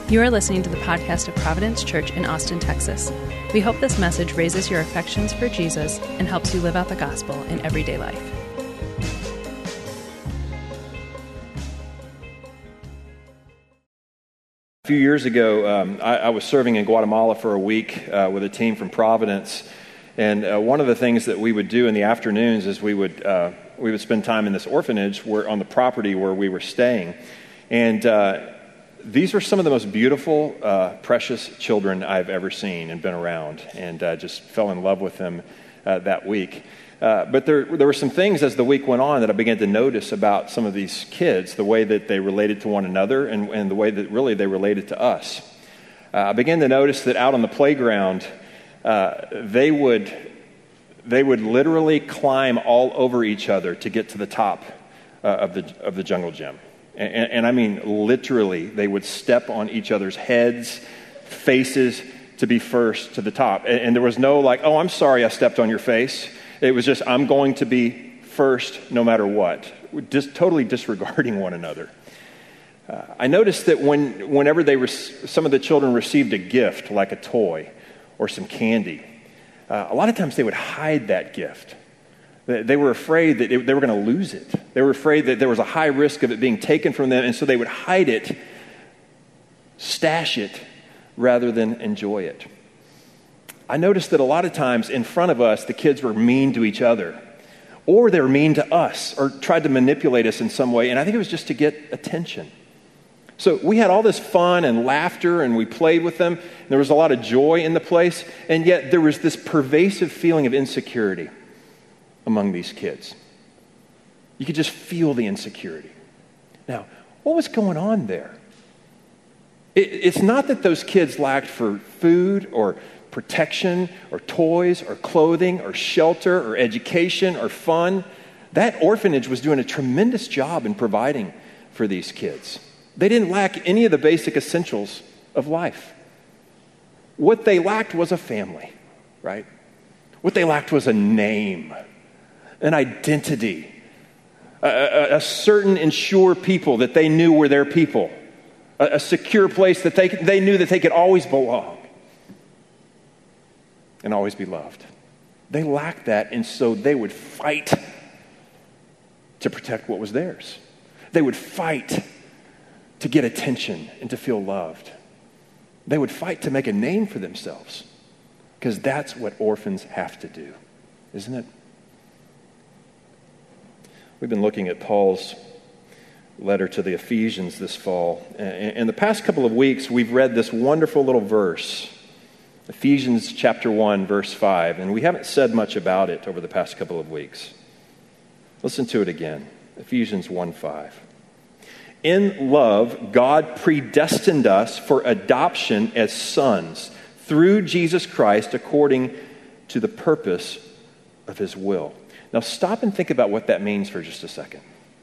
You are listening to the podcast of Providence Church in Austin, Texas. We hope this message raises your affections for Jesus and helps you live out the gospel in everyday life. A few years ago, I was serving in Guatemala for a week with a team from Providence, and one of the things that we would do in the afternoons is we would spend time in this orphanage on the property where we were staying, and these were some of the most beautiful, precious children I've ever seen and been around, and just fell in love with them that week. But there were some things as the week went on that I began to notice about some of these kids, the way that they related to one another and the way that really they related to us. I began to notice that out on the playground, they would literally climb all over each other to get to the top of the jungle gym. And I mean, literally, they would step on each other's heads, faces to be first to the top. And there was no like, oh, I'm sorry I stepped on your face. It was just, I'm going to be first no matter what, just totally disregarding one another. I noticed that whenever some of the children received a gift, like a toy or some candy, a lot of times they would hide that gift. They were afraid that they were going to lose it. They were afraid that there was a high risk of it being taken from them, and so they would hide it, stash it, rather than enjoy it. I noticed that a lot of times in front of us, the kids were mean to each other, or they were mean to us, or tried to manipulate us in some way, and I think it was just to get attention. So we had all this fun and laughter, and we played with them, and there was a lot of joy in the place, and yet there was this pervasive feeling of insecurity among these kids. You could just feel the insecurity. Now, what was going on there? It's not that those kids lacked for food or protection or toys or clothing or shelter or education or fun. That orphanage was doing a tremendous job in providing for these kids. They didn't lack any of the basic essentials of life. What they lacked was a family, right? What they lacked was a name, an identity, a certain and sure people that they knew were their people, a secure place that they knew that they could always belong and always be loved. They lacked that, and so they would fight to protect what was theirs. They would fight to get attention and to feel loved. They would fight to make a name for themselves, because that's what orphans have to do, isn't it? We've been looking at Paul's letter to the Ephesians this fall. In the past couple of weeks, we've read this wonderful little verse, Ephesians chapter 1, verse 5, and we haven't said much about it over the past couple of weeks. Listen to it again, Ephesians 1:5. In love, God predestined us for adoption as sons through Jesus Christ according to the purpose of his will. Now stop and think about what that means for just a second.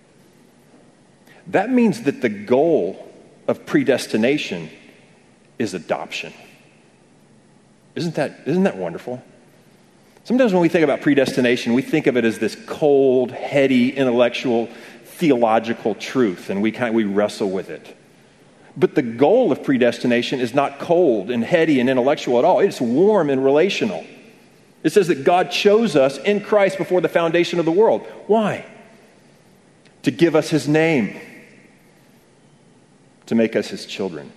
That means that the goal of predestination is adoption. Isn't that wonderful? Sometimes when we think about predestination, we think of it as this cold, heady, intellectual, theological truth, and we wrestle with it. But the goal of predestination is not cold and heady and intellectual at all. It's warm and relational. It says that God chose us in Christ before the foundation of the world. Why? To give us his name, to make us his children.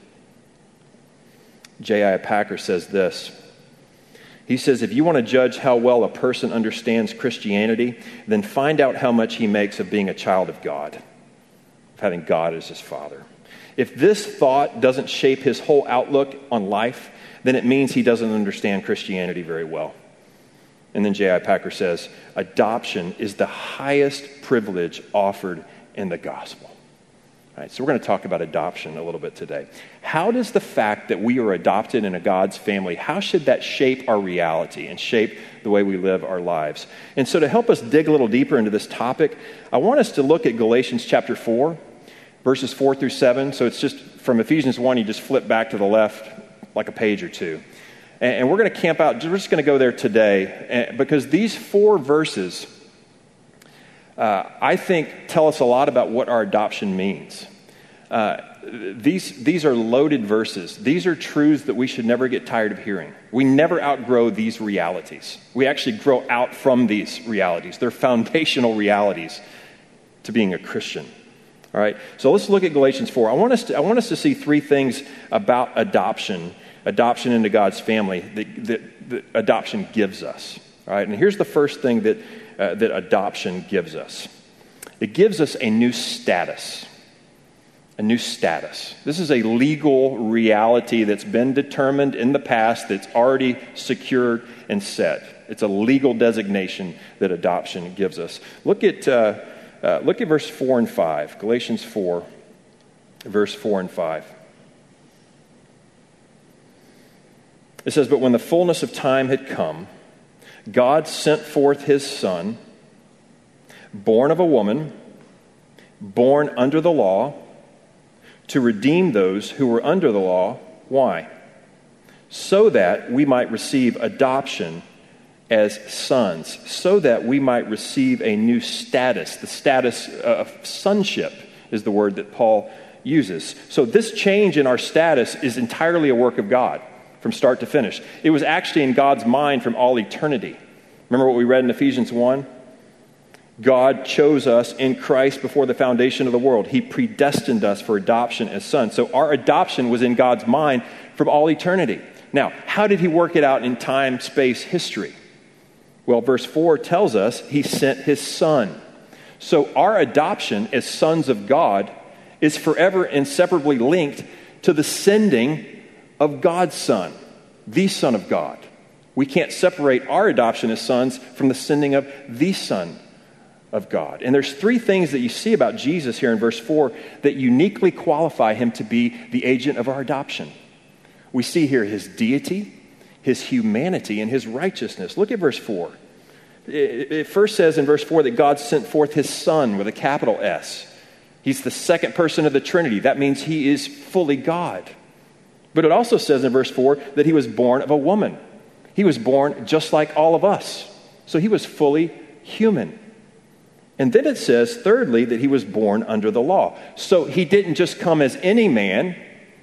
J.I. Packer says this. He says, if you want to judge how well a person understands Christianity, then find out how much he makes of being a child of God, of having God as his father. If this thought doesn't shape his whole outlook on life, then it means he doesn't understand Christianity very well. And then J.I. Packer says, adoption is the highest privilege offered in the gospel. All right, so we're going to talk about adoption a little bit today. How does the fact that we are adopted in a God's family, how should that shape our reality and shape the way we live our lives? And so to help us dig a little deeper into this topic, I want us to look at Galatians chapter 4, verses 4 through 7. So it's just from Ephesians 1, you just flip back to the left like a page or two. And we're going to camp out, we're just going to go there today, because these 4 verses, I think, tell us a lot about what our adoption means. these are loaded verses. These are truths that we should never get tired of hearing. We never outgrow these realities. We actually grow out from these realities. They're foundational realities to being a Christian. All right, so let's look at Galatians 4. I want us to see three things about adoption into God's family that adoption gives us. All right, and here's the first thing that adoption gives us. It gives us a new status. A new status. This is a legal reality that's been determined in the past, that's already secured and set. It's a legal designation that adoption gives us. Look at verse 4 and 5. Galatians 4, verse 4 and 5. It says, "But when the fullness of time had come, God sent forth his Son, born of a woman, born under the law, to redeem those who were under the law." Why? "So that we might receive adoption as sons," so that we might receive a new status. The status of sonship is the word that Paul uses. So this change in our status is entirely a work of God from start to finish. It was actually in God's mind from all eternity. Remember what we read in Ephesians 1? God chose us in Christ before the foundation of the world. He predestined us for adoption as sons. So our adoption was in God's mind from all eternity. Now, how did he work it out in time, space, history? Well, verse 4 tells us he sent his Son. So our adoption as sons of God is forever inseparably linked to the sending of God's Son, the Son of God. We can't separate our adoption as sons from the sending of the Son of God. And there's three things that you see about Jesus here in verse 4 that uniquely qualify him to be the agent of our adoption. We see here his deity, his humanity, and his righteousness. Look at verse 4. It first says in verse 4 that God sent forth his Son with a capital S. He's the second person of the Trinity. That means he is fully God. But it also says in verse 4 that he was born of a woman. He was born just like all of us. So he was fully human. And then it says, thirdly, that he was born under the law. So he didn't just come as any man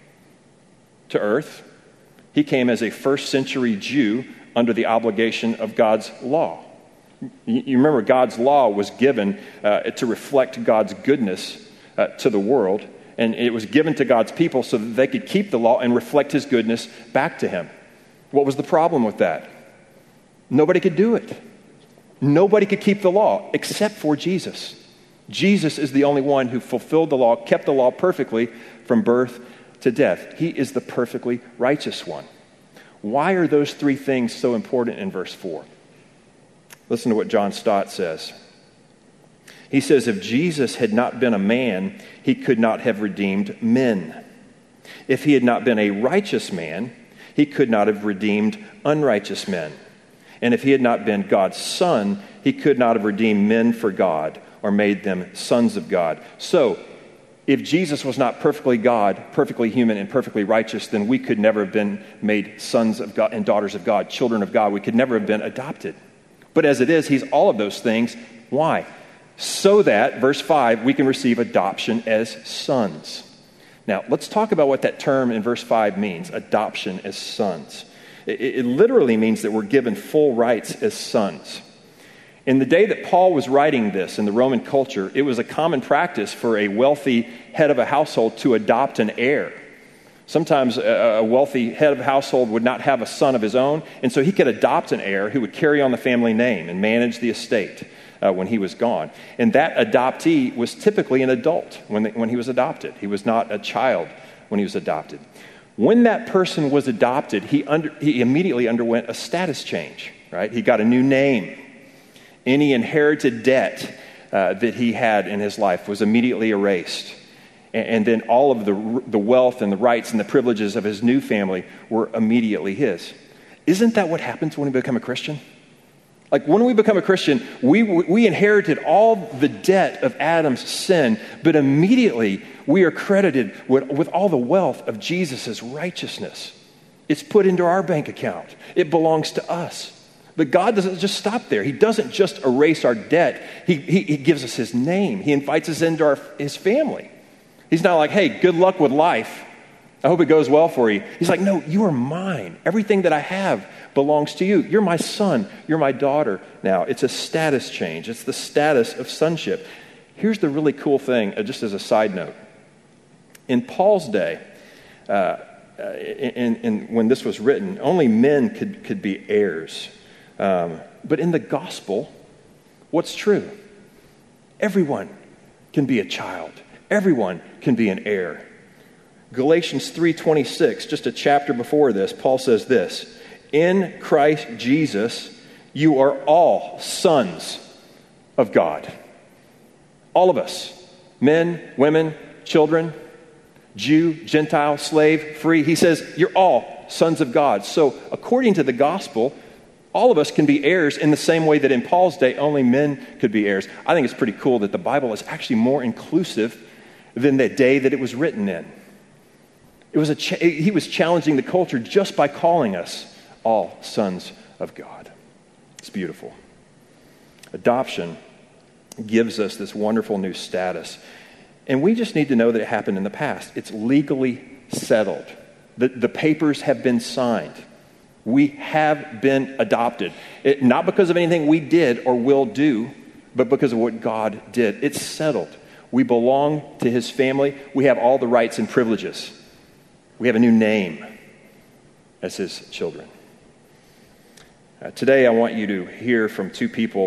to earth. He came as a first century Jew under the obligation of God's law. You remember God's law was given to reflect God's goodness to the world. And it was given to God's people so that they could keep the law and reflect his goodness back to him. What was the problem with that? Nobody could do it. Nobody could keep the law except for Jesus. Jesus is the only one who fulfilled the law, kept the law perfectly from birth to death. He is the perfectly righteous one. Why are those three things so important in verse 4? Listen to what John Stott says. He says, "If Jesus had not been a man, he could not have redeemed men. If he had not been a righteous man, he could not have redeemed unrighteous men. And if he had not been God's Son, he could not have redeemed men for God or made them sons of God." So, if Jesus was not perfectly God, perfectly human, and perfectly righteous, then we could never have been made sons of God and daughters of God, children of God. We could never have been adopted. But as it is, he's all of those things. Why? So that, verse 5, we can receive adoption as sons. Now, let's talk about what that term in verse 5 means, adoption as sons. It literally means that we're given full rights as sons. In the day that Paul was writing this in the Roman culture, it was a common practice for a wealthy head of a household to adopt an heir. Sometimes a wealthy head of a household would not have a son of his own, and so he could adopt an heir who would carry on the family name and manage the estate when he was gone. And that adoptee was typically an adult when he was adopted. He was not a child when he was adopted. When that person was adopted, he immediately underwent a status change, right? He got a new name. Any inherited debt that he had in his life was immediately erased. And then all of the wealth and the rights and the privileges of his new family were immediately his. Isn't that what happens when we become a Christian? Like when we become a Christian, we inherited all the debt of Adam's sin, but immediately we are credited with all the wealth of Jesus' righteousness. It's put into our bank account. It belongs to us. But God doesn't just stop there. He doesn't just erase our debt. He gives us his name. He invites us into his family. He's not like, hey, good luck with life. I hope it goes well for you. He's like, no, you are mine. Everything that I have belongs to you. You're my son. You're my daughter now. It's a status change. It's the status of sonship. Here's the really cool thing, just as a side note. In Paul's day, when this was written, only men could be heirs. But in the gospel, what's true? Everyone can be a child. Everyone can be an heir. Galatians 3:26, just a chapter before this, Paul says this, in Christ Jesus, you are all sons of God. All of us, men, women, children, Jew, Gentile, slave, free. He says, you're all sons of God. So according to the gospel, all of us can be heirs in the same way that in Paul's day, only men could be heirs. I think it's pretty cool that the Bible is actually more inclusive than the day that it was written in. He was challenging the culture just by calling us all sons of God. It's beautiful. Adoption gives us this wonderful new status. And we just need to know that it happened in the past. It's legally settled. The papers have been signed. We have been adopted. Not because of anything we did or will do, but because of what God did. It's settled. We belong to his family. We have all the rights and privileges. We have a new name as his children. Today, I want you to hear from two people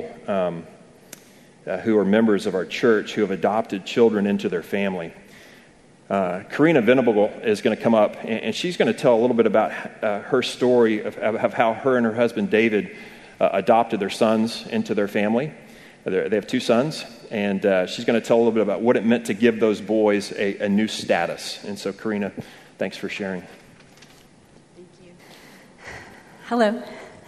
who are members of our church who have adopted children into their family. Karina Venable is going to come up, and she's going to tell a little bit about her story of how her and her husband David adopted their sons into their family. They have two sons, and she's going to tell a little bit about what it meant to give those boys a new status. And so, Karina, thanks for sharing. Thank you. Hello.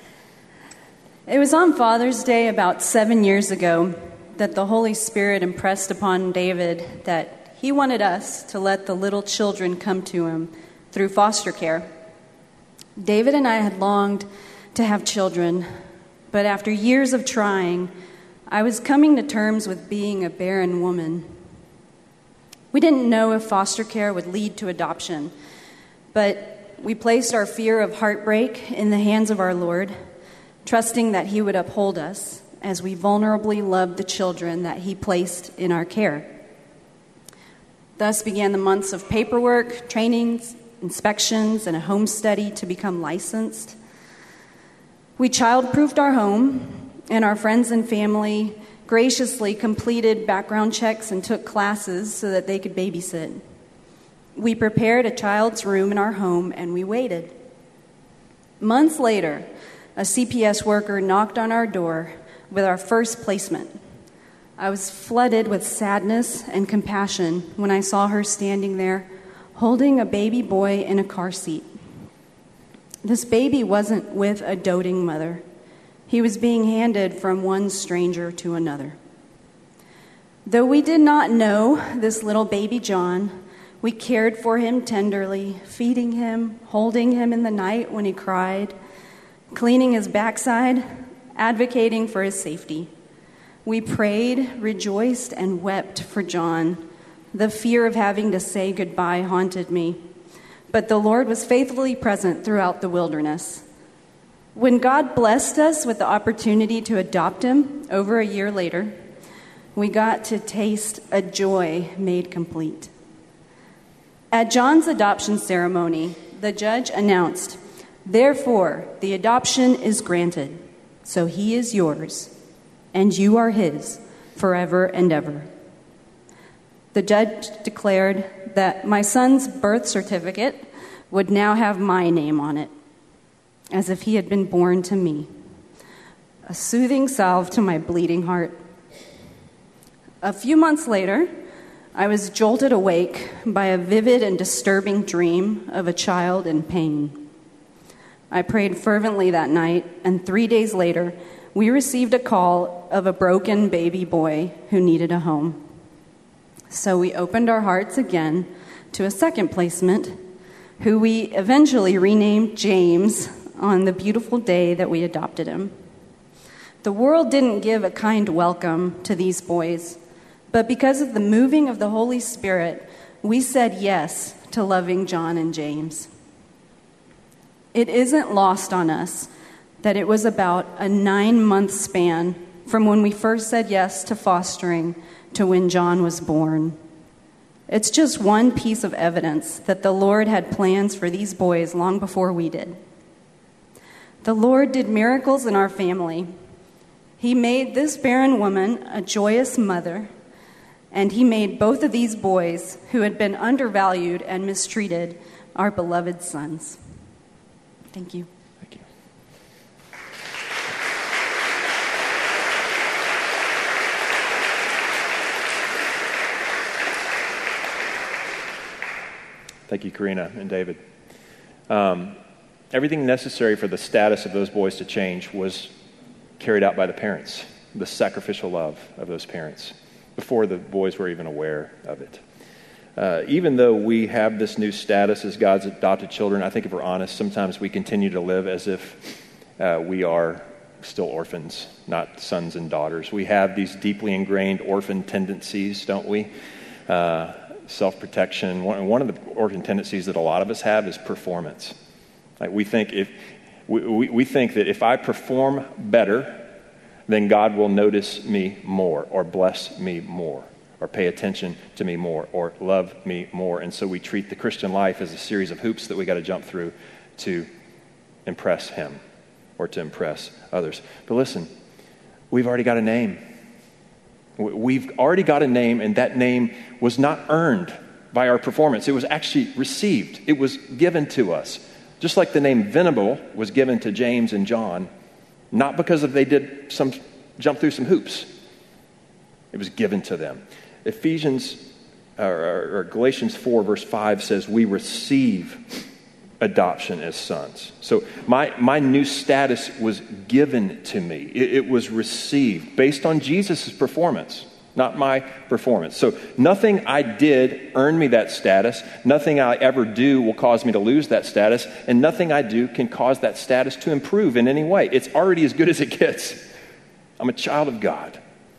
It was on Father's Day about 7 years ago that the Holy Spirit impressed upon David that he wanted us to let the little children come to him through foster care. David and I had longed to have children, but after years of trying, I was coming to terms with being a barren woman. We didn't know if foster care would lead to adoption, but we placed our fear of heartbreak in the hands of our Lord, trusting that he would uphold us as we vulnerably loved the children that he placed in our care. Thus began the months of paperwork, trainings, inspections, and a home study to become licensed. We child-proofed our home, and our friends and family graciously completed background checks and took classes so that they could babysit. We prepared a child's room in our home, and we waited. Months later, a CPS worker knocked on our door with our first placement. I was flooded with sadness and compassion when I saw her standing there holding a baby boy in a car seat. This baby wasn't with a doting mother. He was being handed from one stranger to another. Though we did not know this little baby John, we cared for him tenderly, feeding him, holding him in the night when he cried, cleaning his backside, advocating for his safety. We prayed, rejoiced, and wept for John. The fear of having to say goodbye haunted me, but the Lord was faithfully present throughout the wilderness. When God blessed us with the opportunity to adopt him over a year later, we got to taste a joy made complete. At John's adoption ceremony, the judge announced, "Therefore, the adoption is granted, so he is yours, and you are his forever and ever." The judge declared that my son's birth certificate would now have my name on it, as if he had been born to me. A soothing salve to my bleeding heart. A few months later, I was jolted awake by a vivid and disturbing dream of a child in pain. I prayed fervently that night, and 3 days later, we received a call of a broken baby boy who needed a home. So we opened our hearts again to a second placement, who we eventually renamed James on the beautiful day that we adopted him. The world didn't give a kind welcome to these boys, but because of the moving of the Holy Spirit, we said yes to loving John and James. It isn't lost on us that it was about a 9-month span from when we first said yes to fostering to when John was born. It's just one piece of evidence that the Lord had plans for these boys long before we did. The Lord did miracles in our family. He made this barren woman a joyous mother, and he made both of these boys, who had been undervalued and mistreated, our beloved sons. Thank you. Thank you. Thank you, Karina and David. Everything necessary for the status of those boys to change was carried out by the parents, the sacrificial love of those parents, before the boys were even aware of it. Even though we have this new status as God's adopted children, I think if we're honest, sometimes we continue to live as if we are still orphans, not sons and daughters. We have these deeply ingrained orphan tendencies, don't we? Self-protection. One of the orphan tendencies that a lot of us have is performance. Like we think that if I perform better, then God will notice me more, or bless me more, or pay attention to me more, or love me more. And so we treat the Christian life as a series of hoops that we got to jump through to impress Him or to impress others. But listen, we've already got a name. We've already got a name, and that name was not earned by our performance. It was actually received. It was given to us. Just like the name Venable was given to James and John, not because they did jump through some hoops. It was given to them. Galatians 4 verse 5 says we receive adoption as sons. So my new status was given to me. It was received based on Jesus' performance, not my performance. So nothing I did earned me that status. Nothing I ever do will cause me to lose that status. And nothing I do can cause that status to improve in any way. It's already as good as it gets. I'm a child of God.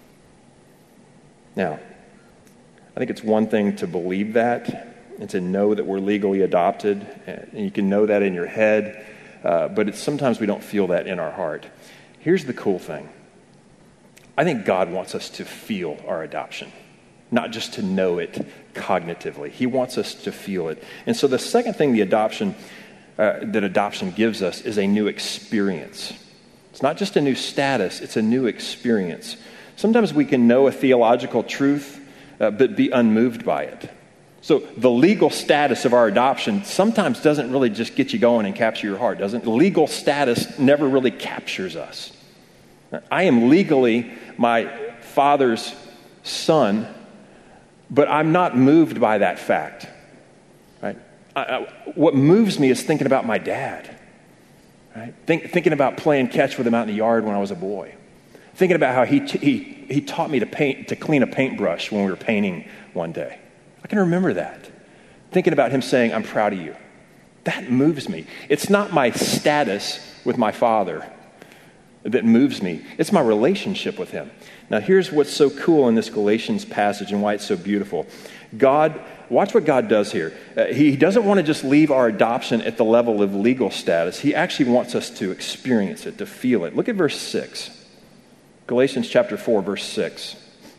Now, I think it's one thing to believe that and to know that we're legally adopted. And you can know that in your head, but sometimes we don't feel that in our heart. Here's the cool thing. I think God wants us to feel our adoption, not just to know it cognitively. He wants us to feel it. And so the second thing that adoption gives us is a new experience. It's not just a new status, it's a new experience. Sometimes we can know a theological truth, but be unmoved by it. So the legal status of our adoption sometimes doesn't really just get you going and capture your heart, doesn't it? Legal status never really captures us. I am legally my father's son, but I'm not moved by that fact. Right? What moves me is thinking about my dad. Right? Thinking about playing catch with him out in the yard when I was a boy. Thinking about how he taught me to clean a paintbrush when we were painting one day. I can remember that. Thinking about him saying, "I'm proud of you." That moves me. It's not my status with my father that moves me. It's my relationship with him. Now, here's what's so cool in this Galatians passage and why it's so beautiful. Watch what God does here. He doesn't want to just leave our adoption at the level of legal status. He actually wants us to experience it, to feel it. Look at verse 6. Galatians chapter 4, verse 6.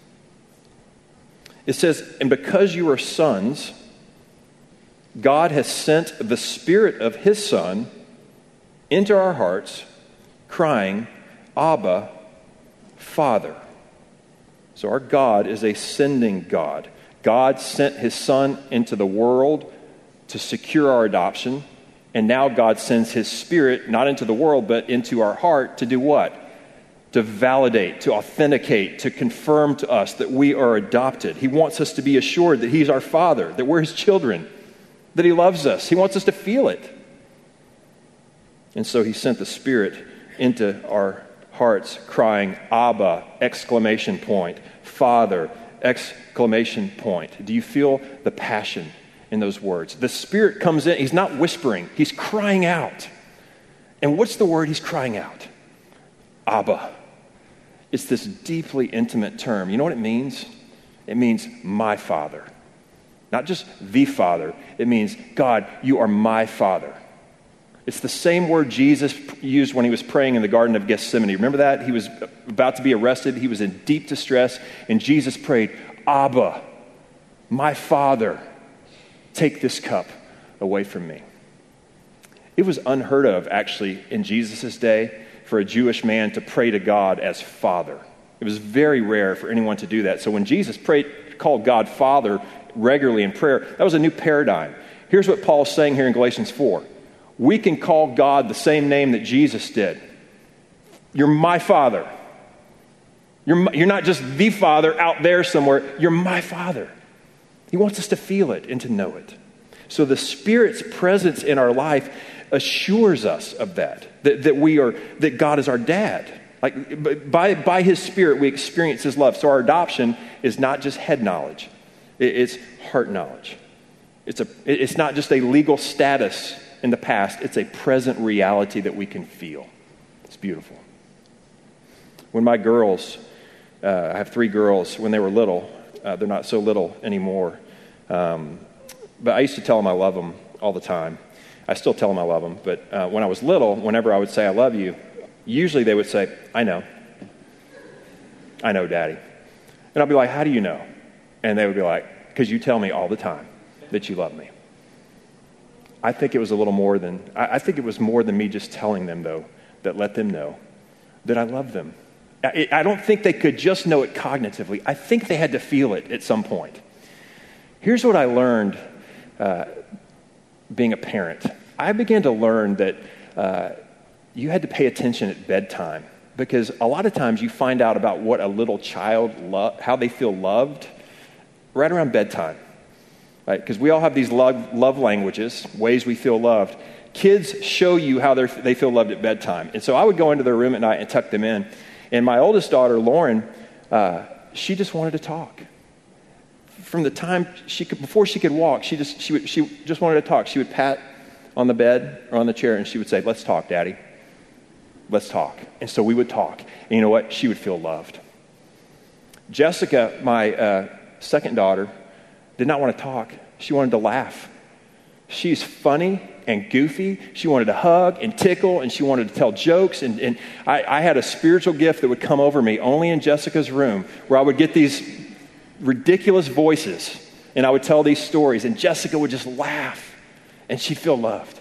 It says, "And because you are sons, God has sent the Spirit of His Son into our hearts, crying, 'Abba, Father.'" So our God is a sending God. God sent His Son into the world to secure our adoption, and now God sends His Spirit not into the world, but into our heart to do what? To validate, to authenticate, to confirm to us that we are adopted. He wants us to be assured that He's our Father, that we're His children, that He loves us. He wants us to feel it. And so He sent the Spirit into our hearts, crying, "Abba!" exclamation point, "Father!" exclamation point. Do you feel the passion in those words? The Spirit comes in. He's not whispering. He's crying out. And what's the word He's crying out? Abba. It's this deeply intimate term. You know what it means? It means my Father. Not just the Father. It means, God, you are my Father. It's the same word Jesus used when he was praying in the Garden of Gethsemane. Remember that? He was about to be arrested. He was in deep distress. And Jesus prayed, Abba, my Father, take this cup away from me. It was unheard of, actually, in Jesus' day for a Jewish man to pray to God as Father. It was very rare for anyone to do that. So when Jesus called God Father regularly in prayer, that was a new paradigm. Here's what Paul's saying here in Galatians 4. We can call God the same name that Jesus did. You're my Father. You're not just the Father out there somewhere. You're my Father. He wants us to feel it and to know it. So the Spirit's presence in our life assures us of that God is our dad. Like by His Spirit, we experience His love. So our adoption is not just head knowledge; it's heart knowledge. It's not just a legal status in the past; it's a present reality that we can feel. It's beautiful. When my girls, I have 3 girls. When they were little, they're not so little anymore. But I used to tell them I love them all the time. I still tell them I love them. But when I was little, whenever I would say I love you, usually they would say, I know. I know, Daddy. And I'll be like, how do you know? And they would be like, because you tell me all the time that you love me. I think it was a little more than, I think it was more than me just telling them, though, that let them know that I love them. I don't think they could just know it cognitively. I think they had to feel it at some point. Here's what I learned being a parent. I began to learn that you had to pay attention at bedtime, because a lot of times you find out about what a little child, how they feel loved, right around bedtime. Right? Because we all have these love languages, ways we feel loved. Kids show you how they feel loved at bedtime. And so I would go into their room at night and tuck them in. And my oldest daughter, Lauren, she just wanted to talk. From the time before she could walk, she just wanted to talk. She would pat on the bed or on the chair, and she would say, let's talk, Daddy. Let's talk. And so we would talk. And you know what? She would feel loved. Jessica, my second daughter, did not want to talk. She wanted to laugh. She's funny and goofy. She wanted to hug and tickle, and she wanted to tell jokes. And I had a spiritual gift that would come over me only in Jessica's room, where I would get these ridiculous voices, and I would tell these stories, and Jessica would just laugh, and she'd feel loved.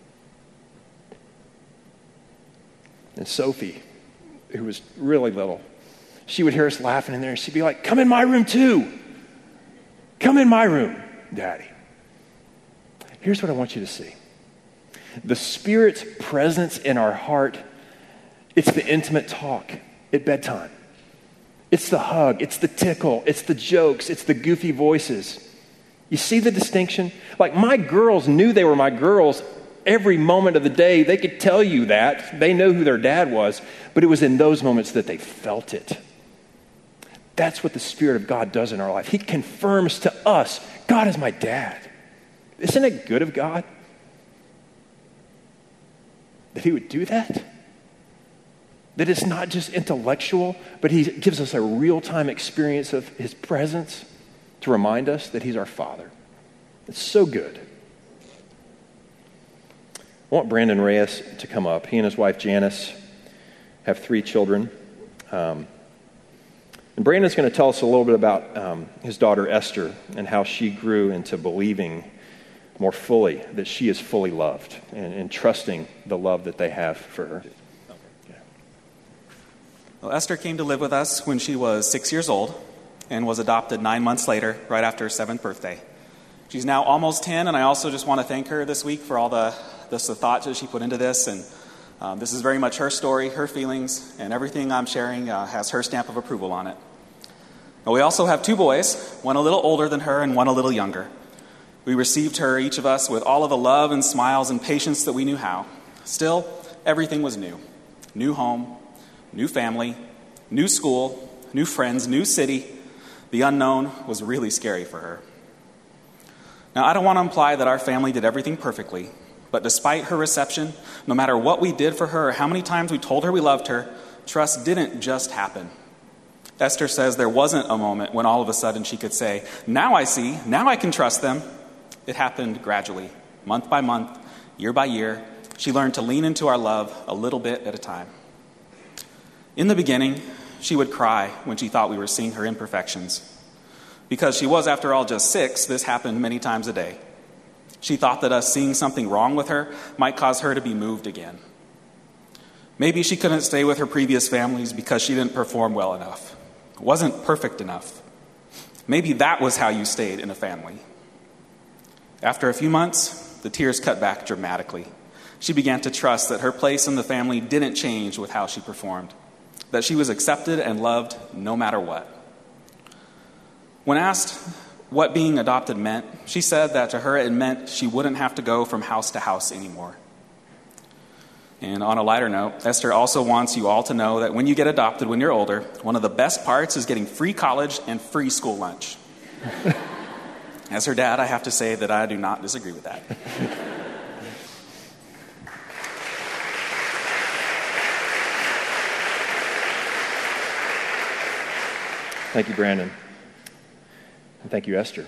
And Sophie, who was really little, she would hear us laughing in there, and she'd be like, come in my room too. Come in my room, Daddy. Here's what I want you to see. The Spirit's presence in our heart, it's the intimate talk at bedtime. It's the hug, it's the tickle, it's the jokes, it's the goofy voices. You see the distinction? Like, my girls knew they were my girls every moment of the day. They could tell you that. They know who their dad was, but it was in those moments that they felt it. That's what the Spirit of God does in our life. He confirms to us, God is my dad. Isn't it good of God that He would do that? That it's not just intellectual, but He gives us a real-time experience of His presence to remind us that He's our Father. It's so good. I want Brandon Reyes to come up. He and his wife Janice have 3 children. And Brandon's going to tell us a little bit about his daughter Esther and how she grew into believing more fully that she is fully loved and trusting the love that they have for her. Well, Esther came to live with us when she was 6 years old and was adopted 9 months later, right after her 7th birthday. She's now almost 10, and I also just want to thank her this week for all the thought that she put into this. And this is very much her story, her feelings, and everything I'm sharing has her stamp of approval on it. Now, we also have 2 boys, one a little older than her and one a little younger. We received her, each of us, with all of the love and smiles and patience that we knew how. Still, everything was new. New home, new family, new school, new friends, new city. The unknown was really scary for her. Now, I don't want to imply that our family did everything perfectly, but despite her reception, no matter what we did for her or how many times we told her we loved her, trust didn't just happen. Esther says there wasn't a moment when all of a sudden she could say, now I see, now I can trust them. It happened gradually, month by month, year by year. She learned to lean into our love a little bit at a time. In the beginning, she would cry when she thought we were seeing her imperfections. Because she was, after all, just 6, this happened many times a day. She thought that us seeing something wrong with her might cause her to be moved again. Maybe she couldn't stay with her previous families because she didn't perform well enough, wasn't perfect enough. Maybe that was how you stayed in a family. After a few months, the tears cut back dramatically. She began to trust that her place in the family didn't change with how she performed, that she was accepted and loved no matter what. When asked what being adopted meant, she said that to her it meant she wouldn't have to go from house to house anymore. And on a lighter note, Esther also wants you all to know that when you get adopted when you're older, one of the best parts is getting free college and free school lunch. As her dad, I have to say that I do not disagree with that. Thank you, Brandon. And thank you, Esther.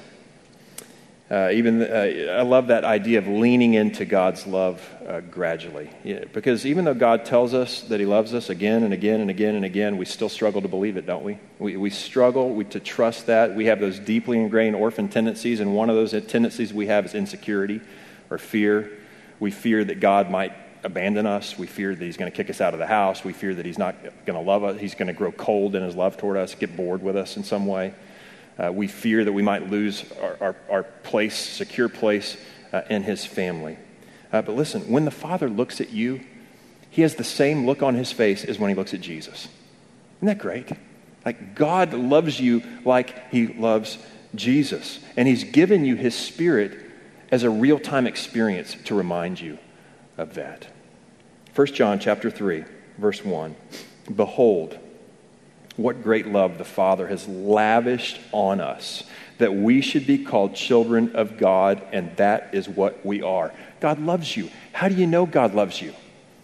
I love that idea of leaning into God's love gradually. Yeah, because even though God tells us that he loves us again and again and again and again, we still struggle to believe it, don't we? We struggle to trust that. We have those deeply ingrained orphan tendencies, and one of those tendencies we have is insecurity or fear. We fear that God might abandon us. We fear that he's going to kick us out of the house. We fear that he's not going to love us. He's going to grow cold in his love toward us, get bored with us in some way. We fear that we might lose our place, secure place in his family. But listen, when the Father looks at you, he has the same look on his face as when he looks at Jesus. Isn't that great? Like, God loves you like he loves Jesus. And he's given you his Spirit as a real-time experience to remind you of that. 1 John chapter 3, verse 1. Behold, what great love the Father has lavished on us, that we should be called children of God, and that is what we are. God loves you. How do you know God loves you?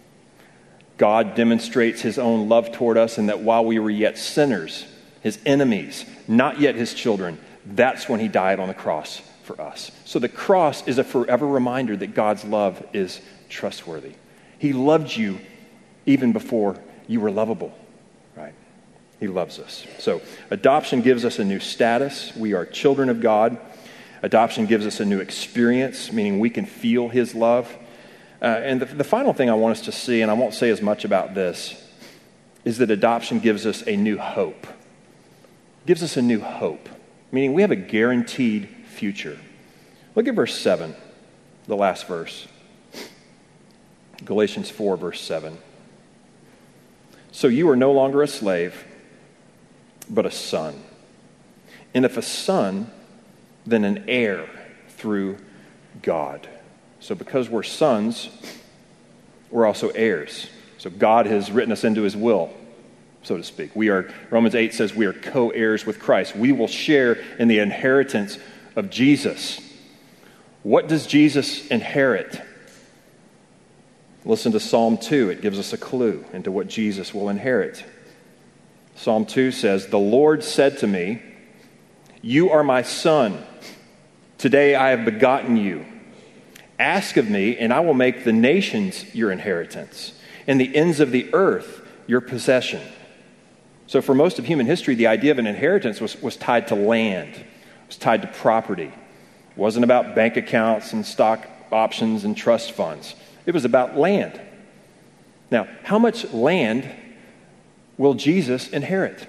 God demonstrates his own love toward us in that while we were yet sinners, his enemies, not yet his children, that's when he died on the cross for us. So the cross is a forever reminder that God's love is trustworthy. He loved you even before you were lovable, right? He loves us. So adoption gives us a new status. We are children of God. Adoption gives us a new experience, meaning we can feel his love. And the final thing I want us to see, and I won't say as much about this, is that adoption gives us a new hope. It gives us a new hope, meaning we have a guaranteed future. Look at verse 7, the last verse. Galatians 4, verse 7. So you are no longer a slave, but a son. And if a son, then an heir through God. So because we're sons, we're also heirs. So God has written us into his will, so to speak. Romans 8 says we are co-heirs with Christ. We will share in the inheritance of Jesus. What does Jesus inherit? Listen to Psalm 2. It gives us a clue into what Jesus will inherit. Psalm 2 says, "The Lord said to me, 'You are my son. Today I have begotten you. Ask of me, and I will make the nations your inheritance, and the ends of the earth your possession.'" So for most of human history, the idea of an inheritance was tied to land. It was tied to property. It wasn't about bank accounts and stock options and trust funds. It was about land. Now, how much land will Jesus inherit?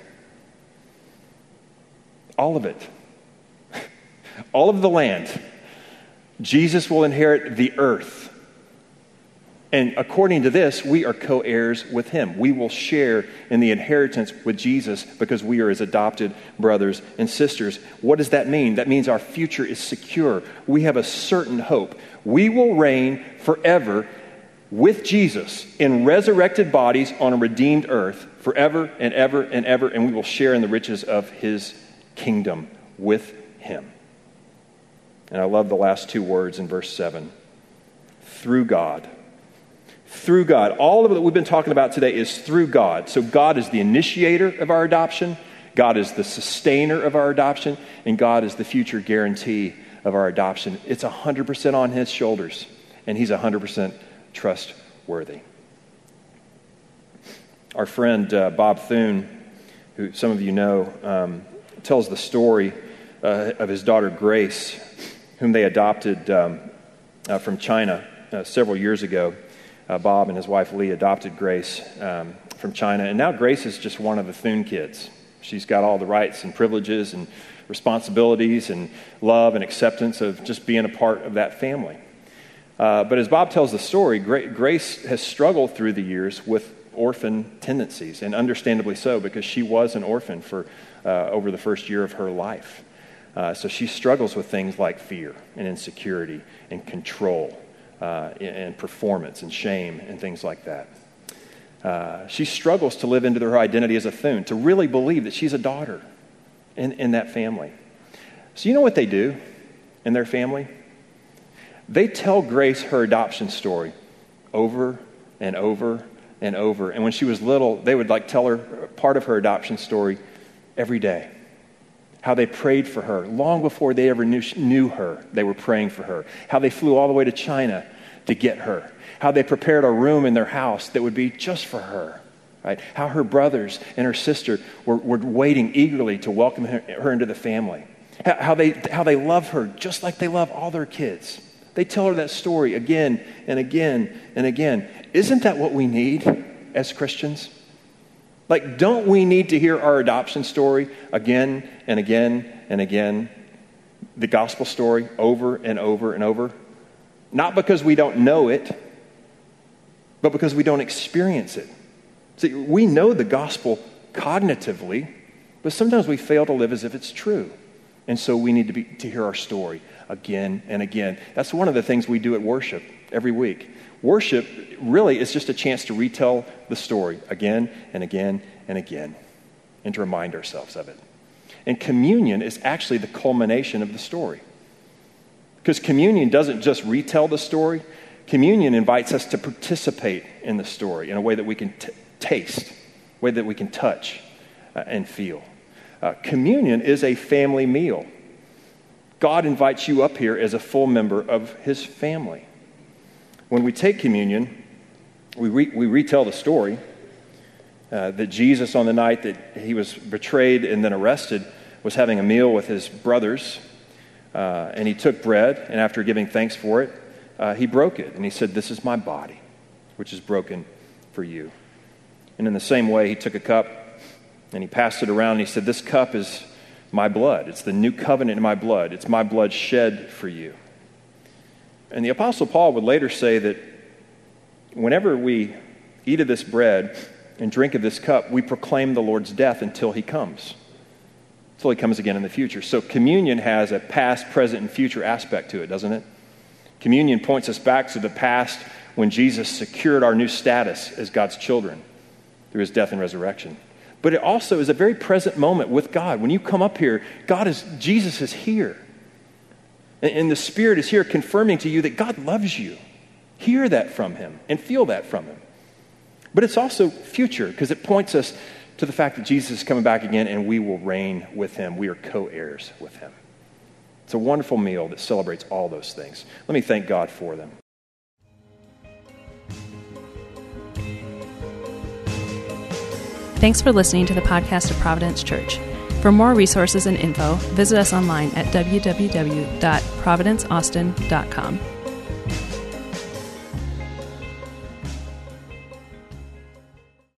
All of it. All of the land. Jesus will inherit the earth. And according to this, we are co-heirs with him. We will share in the inheritance with Jesus because we are his adopted brothers and sisters. What does that mean? That means our future is secure. We have a certain hope. We will reign forever with Jesus in resurrected bodies on a redeemed earth forever and ever and ever, and we will share in the riches of his kingdom with him. And I love the last two words in verse 7. Through God. Through God. All of it that we've been talking about today is through God. So God is the initiator of our adoption. God is the sustainer of our adoption, and God is the future guarantee of our adoption. It's 100% on his shoulders, and he's 100% trustworthy. Our friend Bob Thune, who some of you know, tells the story of his daughter Grace, whom they adopted from China several years ago. Bob and his wife Lee adopted Grace from China, and now Grace is just one of the Thune kids. She's got all the rights and privileges and responsibilities and love and acceptance of just being a part of that family. But as Bob tells the story, Grace has struggled through the years with orphan tendencies, and understandably so, because she was an orphan for over the first year of her life. So she struggles with things like fear and insecurity and control and performance and shame and things like that. She struggles to live into her identity as a Thune, to really believe that she's a daughter in that family. So you know what they do in their family? They tell Grace her adoption story over and over and over. And when she was little, they would tell her part of her adoption story every day. How they prayed for her long before they ever knew her. They were praying for her. How they flew all the way to China to get her. How they prepared a room in their house that would be just for her. Right? How her brothers and her sister were waiting eagerly to welcome her into the family. How they love her just like they love all their kids. They tell her that story again and again and again. Isn't that what we need as Christians? Don't we need to hear our adoption story again and again and again? The gospel story over and over and over? Not because we don't know it, but because we don't experience it. See, we know the gospel cognitively, but sometimes we fail to live as if it's true. And so we need to hear our story again and again. That's one of the things we do at worship every week. Worship really is just a chance to retell the story again and again and again and to remind ourselves of it. And communion is actually the culmination of the story. Because communion doesn't just retell the story. Communion invites us to participate in the story in a way that we can taste, a way that we can touch and feel. Communion is a family meal. God invites you up here as a full member of his family. When we take communion, we retell the story that Jesus, on the night that he was betrayed and then arrested, was having a meal with his brothers, and he took bread, and after giving thanks for it, he broke it, and he said, "This is my body, which is broken for you." And in the same way, he took a cup, and he passed it around, and he said, "This cup is my blood. It's the new covenant in my blood. It's my blood shed for you." And the Apostle Paul would later say that whenever we eat of this bread and drink of this cup, we proclaim the Lord's death until he comes. Until he comes again in the future. So communion has a past, present, and future aspect to it, doesn't it? Communion points us back to the past when Jesus secured our new status as God's children through his death and resurrection. But it also is a very present moment with God. When you come up here, Jesus is here. And the Spirit is here confirming to you that God loves you. Hear that from him and feel that from him. But it's also future because it points us to the fact that Jesus is coming back again and we will reign with him. We are co-heirs with him. It's a wonderful meal that celebrates all those things. Let me thank God for them. Thanks for listening to the podcast of Providence Church. For more resources and info, visit us online at www.providenceaustin.com.